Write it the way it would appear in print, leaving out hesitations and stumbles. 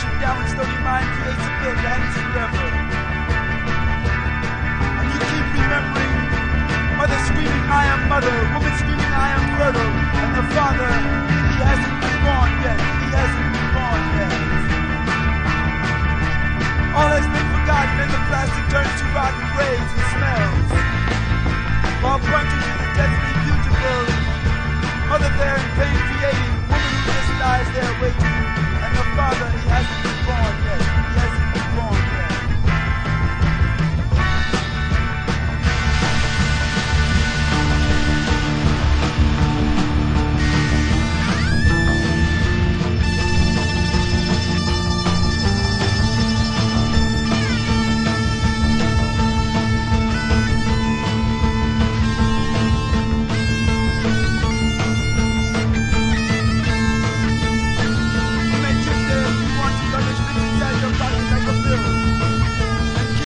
crashing down when slowly mind creates a field that ends forever. And you keep remembering mother screaming, I am mother, woman